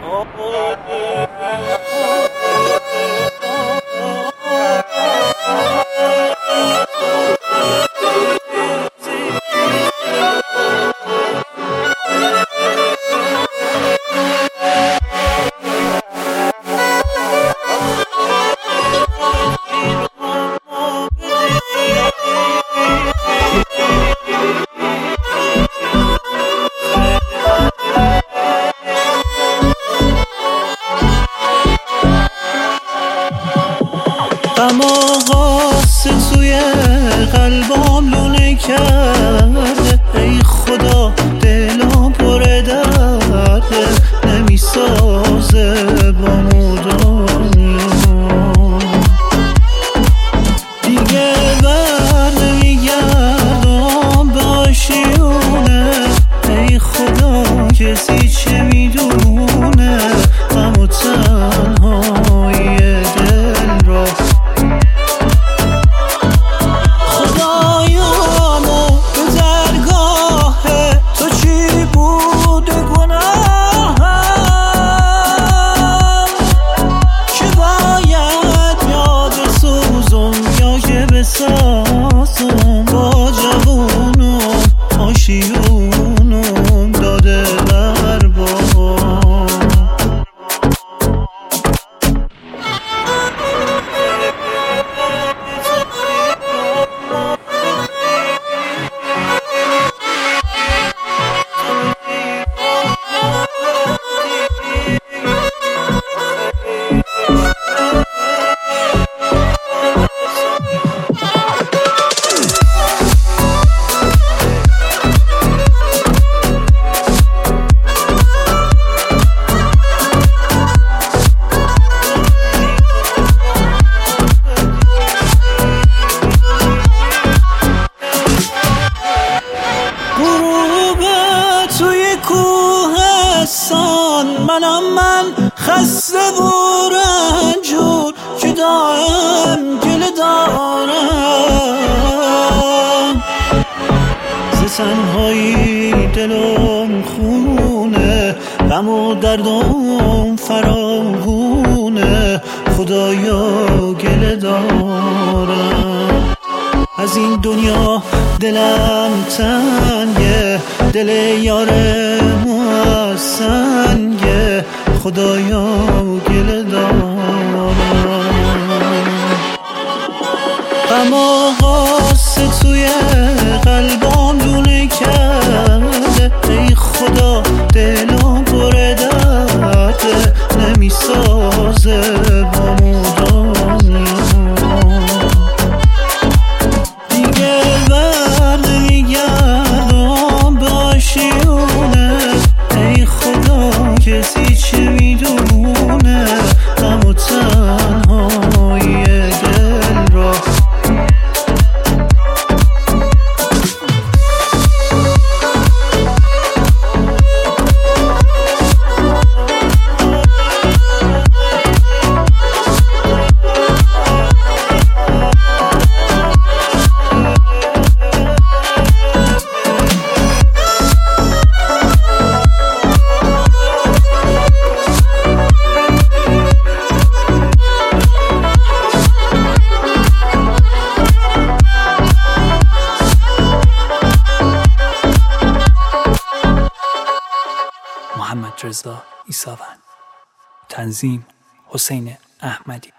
غم آغاز توی قلبام لونه کرده، ای خدا دلم پر درده، نمیسازه با مدام دیگه بر نمیگردم به آشیونه، ای خدا کسی چه میدونه غم و تنهایی دل را. بسازم با جوونم آشیونم داده در بام. منم من خسته و رنجور که دائم گله دارم، ز تنهایی دلم خونه، غم و دردم فراوونه، خدایا گله دارم. از این دنیا دلم تنگه، دل یار ما سنگه، خدایا گله دارم. غم آغاز توی قلبام لونه کرده، ای خدا دلم پر درده، نمیسازه با مدام دیگه بر نمیگردم به آشیونه، ای خدا کسی چه میدونه غم و تنهایی دل را. محمد رضا عیساوند، تنظیم حسین احمدی.